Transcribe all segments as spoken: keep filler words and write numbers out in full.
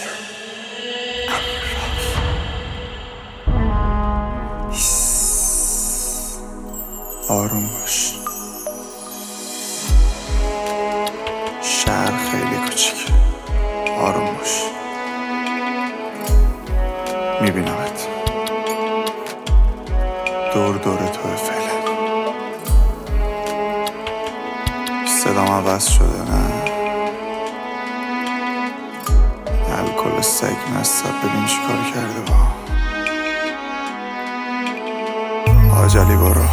آروم باش. شهر خیلی کوچیکه. آروم باش. میبینمت. دور دور توی فعلا. صدام عوض شده نه؟ الکل سگ مصب. ببین چی کار کرده با آجالی. برو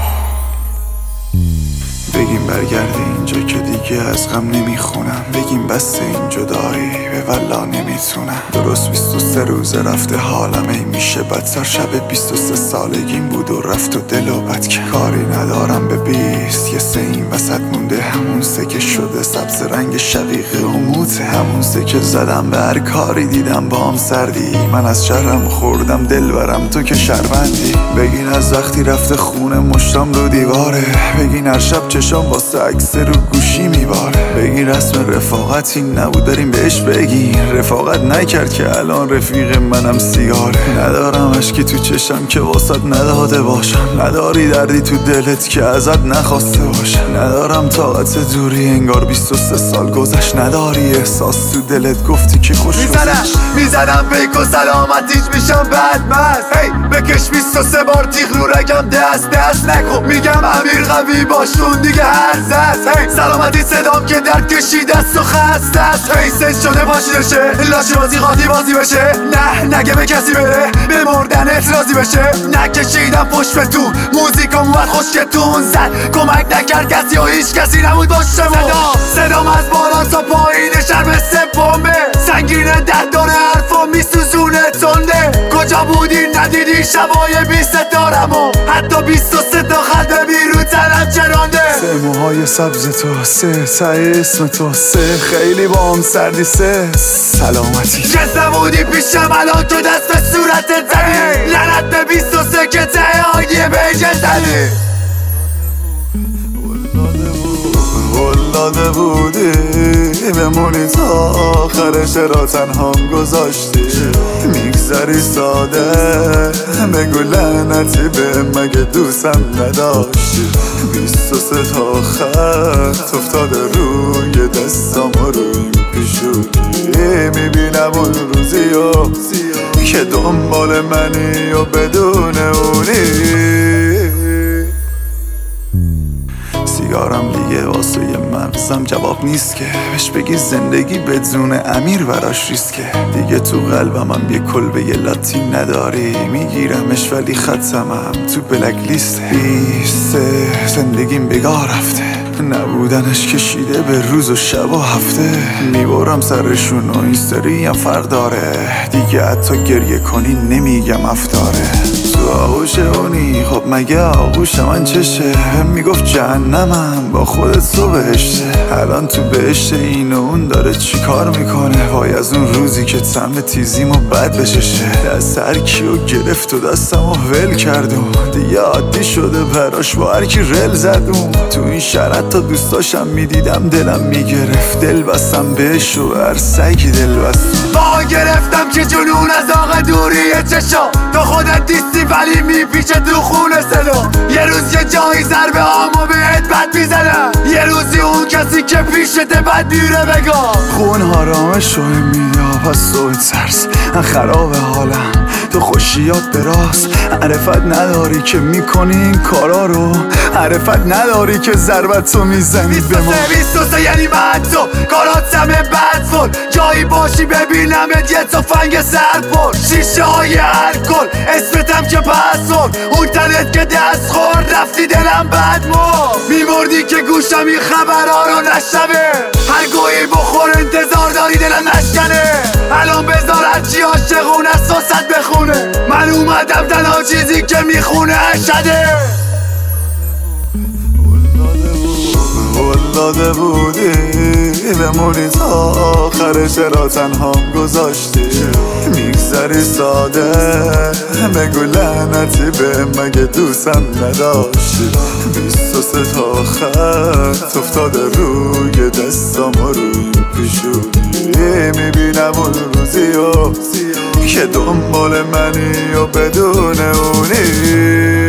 بگیم برگرده اینجا که دیگه از غم نمیخونم. بگیم بس این جدایی به والله نمیتونم. درست بیست و سه روزه رفته حالم ای میشه بدتر. شب بیست و سه سالگیم بود و رفت و دلو بد کرد. کاری ندارم به بیست یه سه این وسط مونده. همون سه که شده سبز رنگ شقیقه و موته. همون سه که زدم به هر کاری دیدم با هم سردی. من از شرم خوردم دل برم تو که شربندی. بگین از وقتی رفته خونه مشتم رو دیواره. بگین هر شب چشام واسه عکس رو گوشی میباره. بگین رسم رفاقتی نبود داریم بهش بگین. رفاقت نکرد که الان رفیق منم سیاره. ندارم اشکی تو چشم که واسط نداده باشم. نداری دردی تو دلت که ازت نخواسته باشم. ندارم طاقت دوری انگار بیست و سه سال گذشت. نداری احساس تو دلت گفتی که خوش میزنم میزنم بیک و سلامتیش میشم بدمست. هی بکش بیست و سه بار تیغ رو رگم دست دست نکن. میگم امیر قوی باشون دیگه هر زست. هی سلامتی صدام که درد کشید است و خسته است. هی سنس شده پاشیدشه لاشه بازی قاطی بازی بشه. نه نگه به کسی بره به مردنت راضی بشه. نکشیدم پشت به تو موزیکم اومد خوشگتون زد. کمک نکرد کسی و هیچ کسی نبود باشمون. صدا صدام از بالا تا پایین شهر مثل بمبه. سنگینه ده داره حرفا میسوزونه تنده. کجا بودی ندیدی شبای بیست دارمو. حتی بیست و سه تا خط بیرون تنم چرانده. سه موهای سبز تو سه تای اسم تو سه خیلی با هم سردی سه سلامتی. چه زمونی پیشم الان تو دست به صورتت زدی. لعنت به بیست و سه که ته آگیه بیجه زدی. ولاده بودی بمونی تا آخرش را تنهام گذاشتی. میگذری ساده بگو لعنتی به مگه دوستم نداشتی. بیست و سه تا خط افتاده روی دستام و روی این پیشونی. میبینم اون روزی و که دنبال منی و بدون اونی. سیگارم دیگه واسه یه مغزم جواب نیست که بهش بگی زندگی بدون امیر براش ریسکه. دیگه تو قلبم هم یه کلبه یه لاتی نداری. میگیرمش ولی ختمم تو بلک لیست. بیسته زندگیم بگاه رفته. نبودنش کشیده به روز و شب و هفته. میبرم سرشون و اینستری هم فرداره. دیگه حتی گریه کنی نمیگم افطاره. تو آغوش اونی خب مگه آغوش من چشه. میگفت جهنمم با خودت تو بهشته. الان تو بهشت این و اون داره چی کار میکنه. وای از اون روزی که طعم تیزیمو بد بچشه. دست هر کیو گرفت و دستمو ول کردم. دیگه عادی شده براش با هر کی رل زدم. تو این شرط تا دوستاشم میدیدم دلم میگرفت. دل بستم بهش و هر سگی دل بستم. با گرفتم که جنون از آق دوری چشا. تو خودت دیستی ولی میپیچه تو خونه صدا. یه روز یه جایی ضربه آمو بهت بد میزنم. یه روزی اون کسی که پیشته بد میره بگاه. خون حرامه شوی میده پس توی ترس. من خراب حالم تو خوشیات براست. عرفت نداری که میکنی این کارا رو. عرفت نداری که ضربت تو میزنی به ما. بیست و سه یعنی من تو کارات همه بد فول. جایی باشی ببینمت یه تفنگ سر پر. شیشه های الکل اسمتم که پس خورد. اون تنت که دست خورد رفتی دلم بد مرد. میمردی که گوشم این خبرها رو نشنوه. هر گویی بخور انتظار داری دلم نشکنه. الان بذار هرچی عاشقون است واسط بخونه. من اومدم تنها چیزی که میخونه اشده. ولاده بودی بمونی تا آخرش را تنهام گذاشتی. میگذری ساده بگو لعنتی به مگه دوستم نداشتی. بیست و سه تا خط افتاده روی دستام و روی پیشونی. میبینم اون روزی سیاه که دنبال منی و بدون اونی.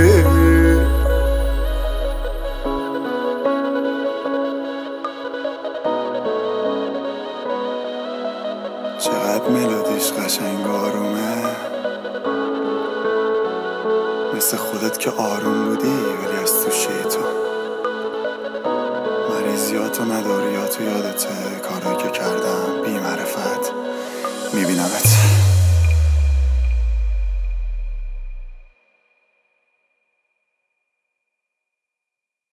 چقدر ملودیش قشنگ آرومه، مثل خودت که آروم بودی ولی از تو شیطون. مریضیاتو نداریاتو یادته، کارایی که کردم